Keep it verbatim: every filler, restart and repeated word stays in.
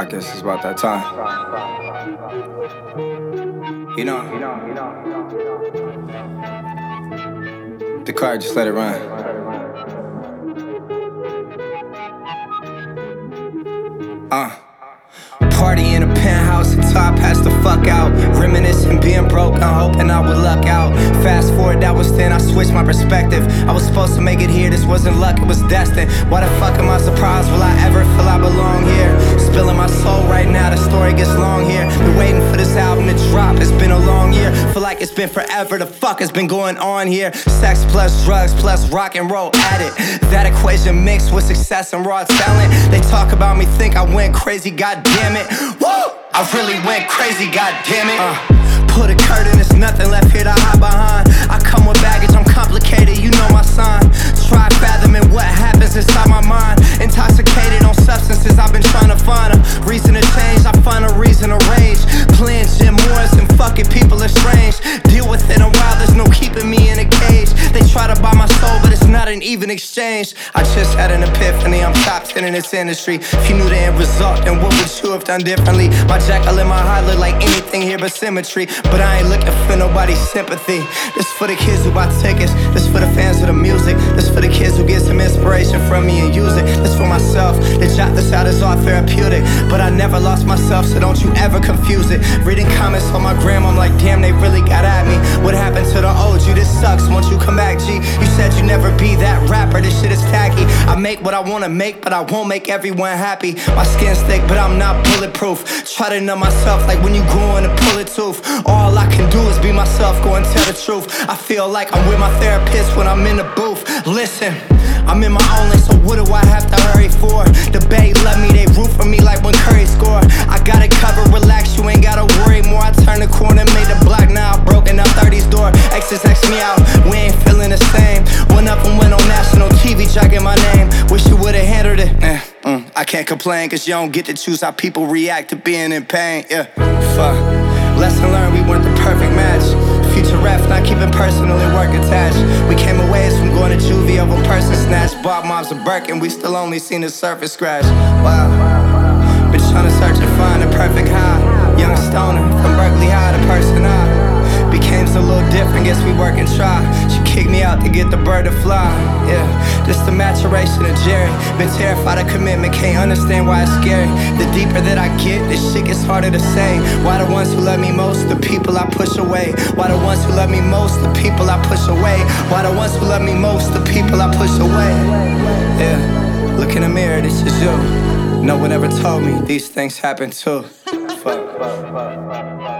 guess it's about that time. You know, the car, just let it run. Uh Party in a penthouse until I passed the fuck out. Reminiscing being broke, I'm hoping I would luck out. Fast forward, that was then, I switched my perspective. I was supposed to make it here, this wasn't luck, it was destined. Why the fuck am I surprised? Will I ever feel I belong here? Spilling my soul right now, the story gets long here. Been waiting for this album to drop, it's been a long year. Feel like it's been forever, the fuck has been going on here. Sex plus drugs plus rock and roll addict. That equation mixed with success and raw talent. They talk about me, think I went crazy, god damn it. Woo! I really went crazy, god damn it. Uh, put a curtain, there's nothing left here to hide behind. I come with baggage, I'm complicated, you know my sign. Try fathoming what happens inside my mind. Intoxicated on substances, I've been trying to find a reason to change. I find a reason to rage. Playing Jim Morris and fucking people are strange. Deal with it a while, there's no keeping me in a cage. They try to buy my soul, but it's not an even exchange. I just had an epiphany, I'm top ten in this industry. If you knew the end result, then what would you have done differently? My Jekyll and my Hyde look like anything here but symmetry. But I ain't looking for nobody's sympathy. This for the kids who buy tickets. This for the fans of the music. This for the kids who get some inspiration from me and use it. This for myself. The jot this out is all therapeutic. But I never lost myself, so don't you ever confuse it. Reading comments on my gram, I'm like, damn, they really got at me. What happened to the old you? This sucks, won't you come back, G? You said you never be that rapper, this shit is tacky. I make what I wanna make, but I won't make everyone happy. My skin's thick, but I'm not bulletproof. Try to numb myself like when you going to pull a tooth. All I can do is be myself, go and tell the truth. I feel like I'm with my therapist when I'm in the booth. Listen, I'm in my own lane, so what do I have to hurry for? The Bay love me, they root for me like when Curry score. I got it covered, relax, you ain't gotta worry more. I turned the corner, made the block, now I'm broken out thirty's door. Exes X me out, we ain't feeling the same. Went up and went on national T V, jacking my name. Wish you would've handled it. Eh, mm, I can't complain, cause you don't get to choose how people react to being in pain. Yeah, fuck. Lesson learned, we weren't the perfect match. Future ref, not keeping personal and work attached. We came away from going to juvie over person snatch. Bob Moms and Birkin, we still only seen the surface scratch. Wow. Been trying to search and find the perfect high. Young stoner from Berkeley High, the person I became so a little different, guess we work and try. She kicked me out to get the bird to fly. Yeah, this the maturation of Jerry. Been terrified of commitment, can't understand why it's scary. The deeper that I get, this shit gets harder to say. Why the ones who love me most, the people I push away? Why the ones who love me most, the people I push away? Why the ones who love me most, the people I push away? Yeah, look in the mirror, this is you. No one ever told me these things happen too. Fuck, fuck, fuck, fuck, fuck.